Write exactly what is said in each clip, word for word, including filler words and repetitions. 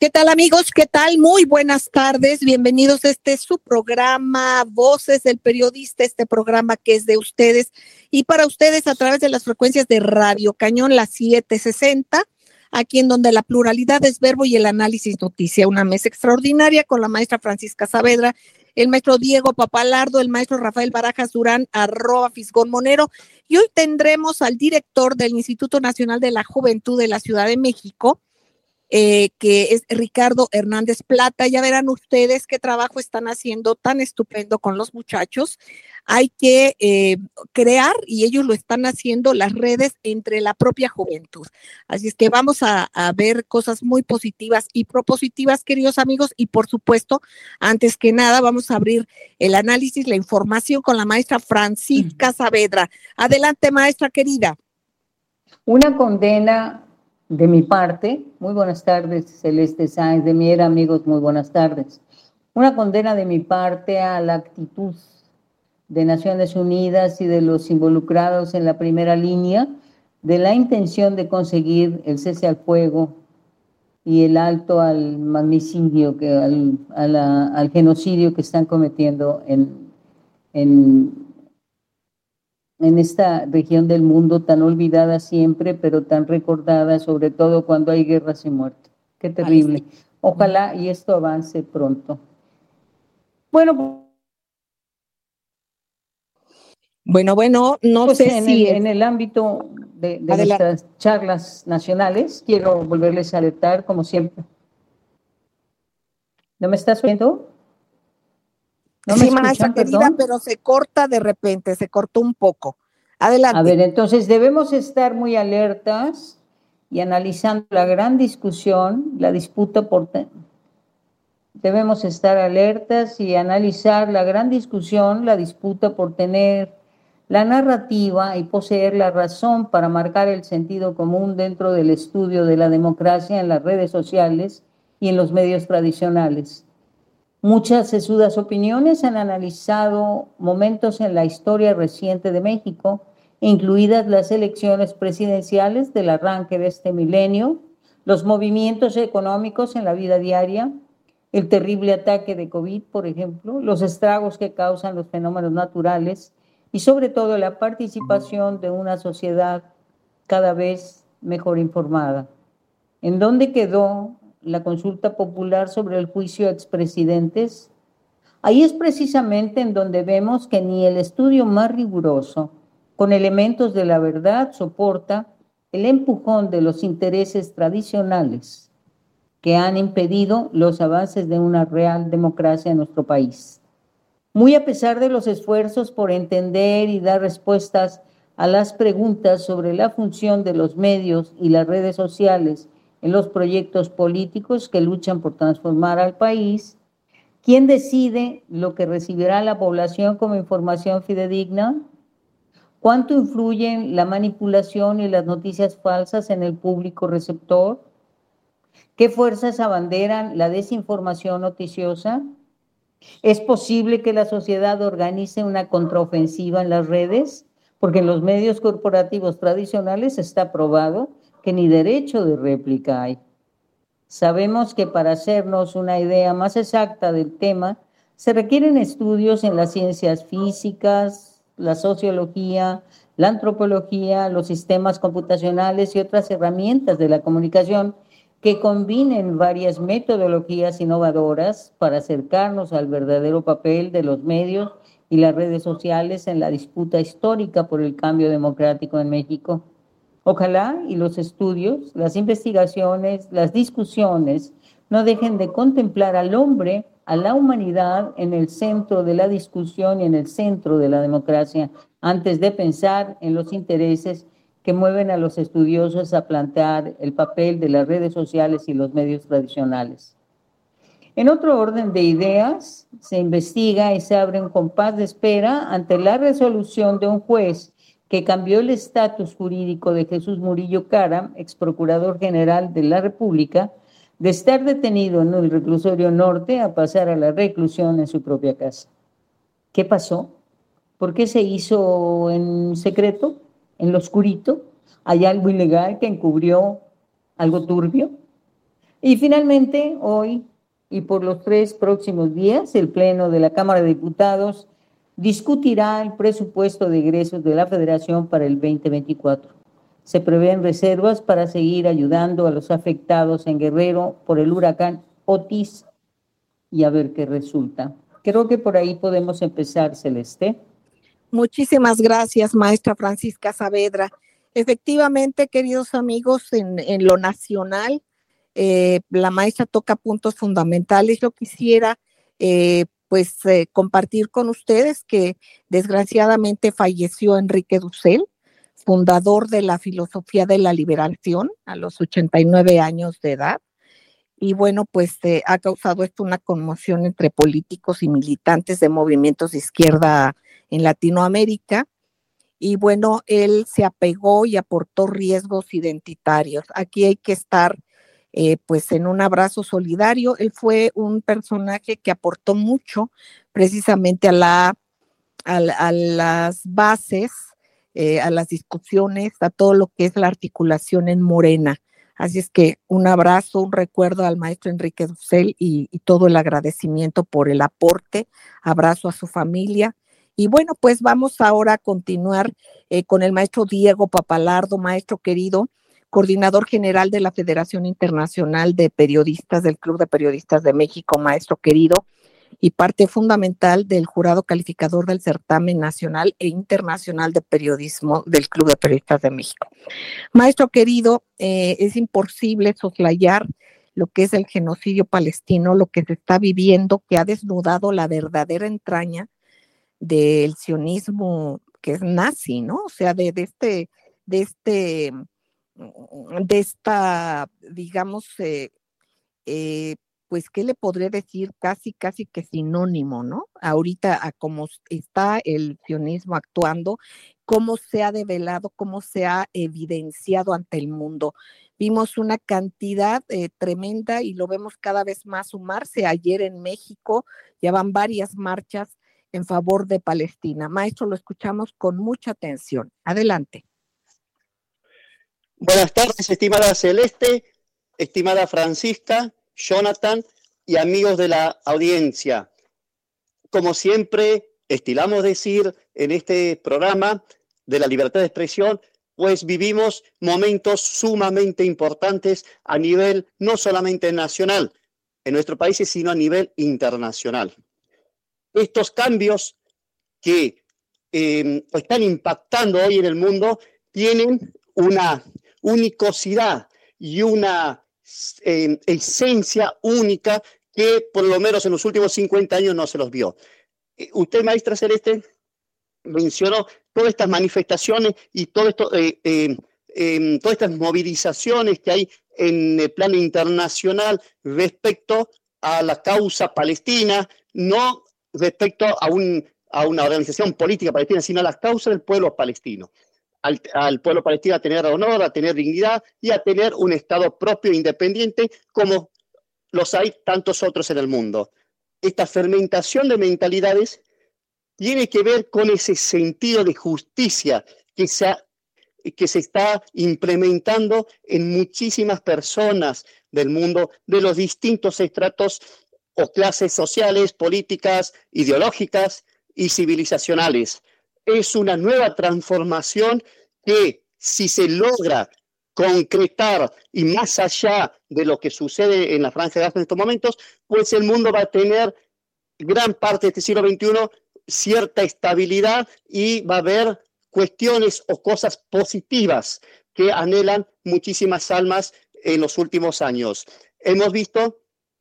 ¿Qué tal, amigos? ¿Qué tal? Muy buenas tardes. Bienvenidos a este su programa Voces del Periodista, este programa que es de ustedes y para ustedes a través de las frecuencias de Radio Cañón, la setecientos sesenta, aquí en donde la pluralidad es verbo y el análisis noticia. Una mesa extraordinaria con la maestra Francisca Saavedra, el maestro Diego Papalardo, el maestro Rafael Barajas Durán, arroba Fisgón Monero. Y hoy tendremos al director del Instituto Nacional de la Juventud de la Ciudad de México, Eh, que es Ricardo Hernández Plata. Ya verán ustedes qué trabajo están haciendo tan estupendo con los muchachos. Hay que eh, crear, y ellos lo están haciendo, las redes entre la propia juventud. Así es que vamos a, a ver cosas muy positivas y propositivas, queridos amigos, y por supuesto, antes que nada, vamos a abrir el análisis, la información con la maestra Francisca Saavedra. Adelante, maestra querida. Una condena de mi parte, muy buenas tardes, Celeste Sáenz de Miera, amigos, muy buenas tardes. Una condena de mi parte a la actitud de Naciones Unidas y de los involucrados en la primera línea de la intención de conseguir el cese al fuego y el alto al magnicidio, que, al, a la, al genocidio que están cometiendo en, en en esta región del mundo tan olvidada siempre, pero tan recordada, sobre todo cuando hay guerras y muertes. Qué terrible. Ojalá y esto avance pronto. Bueno, bueno, bueno, no pues sé en si... El, en el ámbito de, de nuestras charlas nacionales, quiero volverles a alertar, como siempre. ¿No me estás oyendo? ¿No sí, me maestra querida, perdón? Pero se corta de repente, se cortó un poco. Adelante. A ver, entonces debemos estar muy alertas y analizando la gran discusión, la disputa por... Debemos estar alertas y analizar la gran discusión, la disputa por tener la narrativa y poseer la razón para marcar el sentido común dentro del estudio de la democracia en las redes sociales y en los medios tradicionales. Muchas sesudas opiniones han analizado momentos en la historia reciente de México, incluidas las elecciones presidenciales del arranque de este milenio, los movimientos económicos en la vida diaria, el terrible ataque de COVID, por ejemplo, los estragos que causan los fenómenos naturales y sobre todo la participación de una sociedad cada vez mejor informada. ¿En dónde quedó la consulta popular sobre el juicio a expresidentes? Ahí es precisamente en donde vemos que ni el estudio más riguroso, con elementos de la verdad, soporta el empujón de los intereses tradicionales que han impedido los avances de una real democracia en nuestro país. Muy a pesar de los esfuerzos por entender y dar respuestas a las preguntas sobre la función de los medios y las redes sociales en los proyectos políticos que luchan por transformar al país, ¿quién decide lo que recibirá la población como información fidedigna? ¿Cuánto influyen la manipulación y las noticias falsas en el público receptor? ¿Qué fuerzas abanderan la desinformación noticiosa? ¿Es posible que la sociedad organice una contraofensiva en las redes? Porque en los medios corporativos tradicionales está probado que ni derecho de réplica hay. Sabemos que para hacernos una idea más exacta del tema, se requieren estudios en las ciencias físicas, la sociología, la antropología, los sistemas computacionales y otras herramientas de la comunicación que combinen varias metodologías innovadoras para acercarnos al verdadero papel de los medios y las redes sociales en la disputa histórica por el cambio democrático en México. Ojalá y los estudios, las investigaciones, las discusiones no dejen de contemplar al hombre, a la humanidad en el centro de la discusión y en el centro de la democracia, antes de pensar en los intereses que mueven a los estudiosos a plantear el papel de las redes sociales y los medios tradicionales. En otro orden de ideas, se investiga y se abre un compás de espera ante la resolución de un juez que cambió el estatus jurídico de Jesús Murillo Caram, ex procurador general de la República, de estar detenido en el reclusorio norte a pasar a la reclusión en su propia casa. ¿Qué pasó? ¿Por qué se hizo en secreto, en lo oscurito? ¿Hay algo ilegal que encubrió algo turbio? Y finalmente, hoy y por los tres próximos días, el Pleno de la Cámara de Diputados discutirá el presupuesto de egresos de la Federación para el veinte veinticuatro. Se prevén reservas para seguir ayudando a los afectados en Guerrero por el huracán Otis y a ver qué resulta. Creo que por ahí podemos empezar, Celeste. Muchísimas gracias, maestra Francisca Saavedra. Efectivamente, queridos amigos, en, en lo nacional, eh, la maestra toca puntos fundamentales. Yo quisiera eh, pues eh, compartir con ustedes que desgraciadamente falleció Enrique Dussel, fundador de la filosofía de la liberación a los ochenta y nueve años de edad. Y bueno, pues eh, ha causado esto una conmoción entre políticos y militantes de movimientos de izquierda en Latinoamérica. Y bueno, él se apegó y aportó riesgos identitarios. Aquí hay que estar eh, pues en un abrazo solidario. Él fue un personaje que aportó mucho precisamente a, la, a, a las bases, eh, a las discusiones, a todo lo que es la articulación en Morena. Así es que un abrazo, un recuerdo al maestro Enrique Dussel y, y todo el agradecimiento por el aporte. Abrazo a su familia. Y bueno, pues vamos ahora a continuar eh, con el maestro Diego Papalardo, maestro querido, coordinador general de la Federación Internacional de Periodistas del Club de Periodistas de México, maestro querido, y parte fundamental del jurado calificador del certamen nacional e internacional de periodismo del Club de Periodistas de México. Maestro querido, eh, es imposible soslayar lo que es el genocidio palestino, lo que se está viviendo, que ha desnudado la verdadera entraña del sionismo que es nazi, ¿no? O sea, de, de este, de este, de esta, digamos, eh, eh, pues, ¿qué le podré decir? Casi, casi que sinónimo, ¿no? Ahorita, a cómo está el sionismo actuando, cómo se ha develado, cómo se ha evidenciado ante el mundo. Vimos una cantidad eh, tremenda y lo vemos cada vez más sumarse. Ayer en México ya van varias marchas en favor de Palestina. Maestro, lo escuchamos con mucha atención. Adelante. Buenas tardes, estimada Celeste, estimada Francisca, Jonathan y amigos de la audiencia. Como siempre, estilamos decir en este programa de la libertad de expresión, pues vivimos momentos sumamente importantes a nivel no solamente nacional en nuestro país, sino a nivel internacional. Estos cambios que eh, están impactando hoy en el mundo tienen una unicosidad y una eh, esencia única que por lo menos en los últimos cincuenta años no se los vio. Eh, usted, maestra Celeste, mencionó todas estas manifestaciones y todo esto, eh, eh, eh, todas estas movilizaciones que hay en el plano internacional respecto a la causa palestina, no respecto a, un, a una organización política palestina, sino a la causa del pueblo palestino. Al, al pueblo palestino a tener honor, a tener dignidad y a tener un Estado propio e independiente como los hay tantos otros en el mundo. Esta fermentación de mentalidades tiene que ver con ese sentido de justicia que se, ha, que se está implementando en muchísimas personas del mundo, de los distintos estratos o clases sociales, políticas, ideológicas y civilizacionales. Es una nueva transformación que, si se logra concretar y más allá de lo que sucede en la Franja de Gaza en estos momentos, pues el mundo va a tener gran parte de este siglo veintiuno cierta estabilidad y va a haber cuestiones o cosas positivas que anhelan muchísimas almas en los últimos años. Hemos visto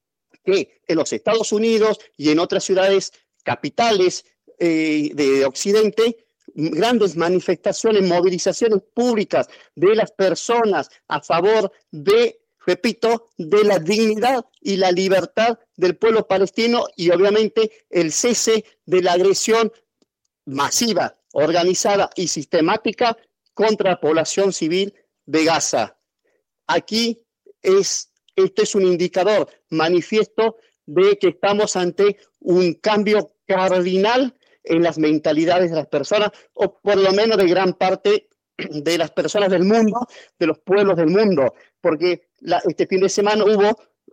que en los Estados Unidos y en otras ciudades capitales eh, de Occidente, grandes manifestaciones, movilizaciones públicas de las personas a favor de, repito, de la dignidad y la libertad del pueblo palestino y obviamente el cese de la agresión masiva, organizada y sistemática contra la población civil de Gaza. Aquí es Este es un indicador manifiesto de que estamos ante un cambio cardinal en las mentalidades de las personas, o por lo menos de gran parte de las personas del mundo, de los pueblos del mundo, porque la, este fin de semana hubo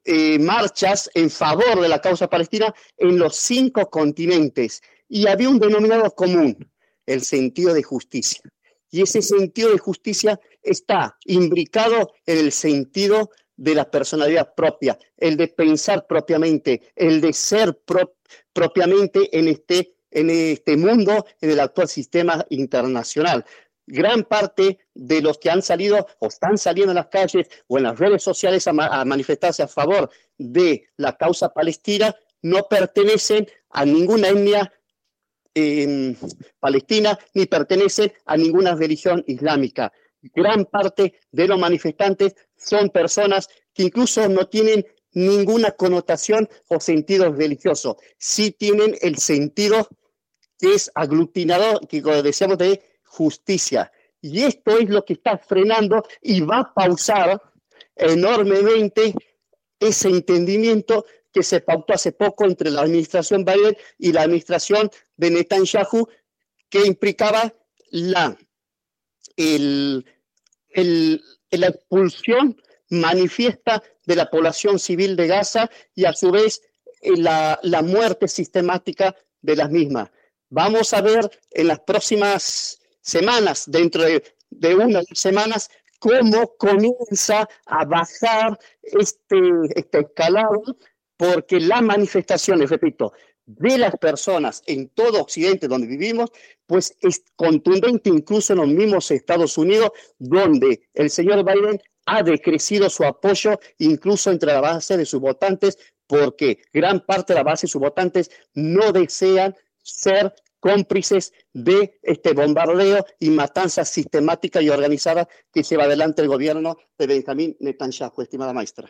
eh, marchas en favor de la causa palestina en los cinco continentes. Y había un denominador común, el sentido de justicia. Y ese sentido de justicia está imbricado en el sentido de la personalidad propia, el de pensar propiamente, el de ser pro, propiamente en este, en este mundo, en el actual sistema internacional. Gran parte de los que han salido o están saliendo en las calles o en las redes sociales a, ma a manifestarse a favor de la causa palestina no pertenecen a ninguna etnia eh, palestina ni pertenecen a ninguna religión islámica. Gran parte de los manifestantes son personas que incluso no tienen ninguna connotación o sentido religioso. Sí tienen el sentido que es aglutinador, que como decíamos, de justicia. Y esto es lo que está frenando y va a pausar enormemente ese entendimiento que se pautó hace poco entre la administración Biden y la administración de Netanyahu, que implicaba la, el, el, la expulsión manifiesta de la población civil de Gaza y a su vez la, la muerte sistemática de las mismas. Vamos a ver en las próximas semanas, dentro de, de unas semanas, cómo comienza a bajar este, este escalado, porque las manifestaciones, repito, de las personas en todo Occidente donde vivimos, pues es contundente incluso en los mismos Estados Unidos, donde el señor Biden ha decrecido su apoyo incluso entre la base de sus votantes, porque gran parte de la base de sus votantes no desean ser cómplices de este bombardeo y matanza sistemática y organizada que lleva adelante el gobierno de Benjamín Netanyahu, estimada maestra.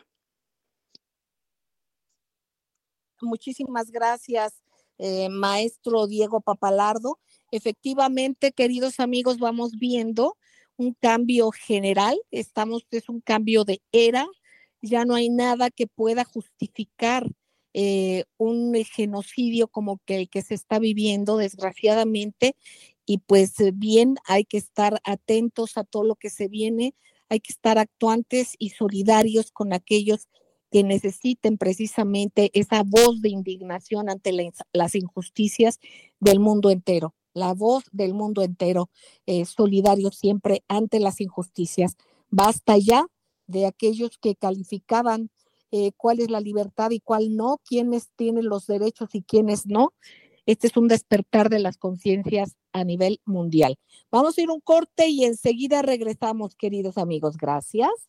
Muchísimas gracias, eh, maestro Diego Papalardo. Efectivamente, queridos amigos, vamos viendo un cambio general. Estamos, es un cambio de era. Ya no hay nada que pueda justificar eh, un genocidio como que el que se está viviendo, desgraciadamente. Y pues bien, hay que estar atentos a todo lo que se viene. Hay que estar actuantes y solidarios con aquellos que necesiten precisamente esa voz de indignación ante la, las injusticias del mundo entero, la voz del mundo entero, eh, solidario siempre ante las injusticias. Basta ya de aquellos que calificaban eh, cuál es la libertad y cuál no, quiénes tienen los derechos y quiénes no. Este es un despertar de las conciencias a nivel mundial. Vamos a ir a un corte y enseguida regresamos, queridos amigos. Gracias.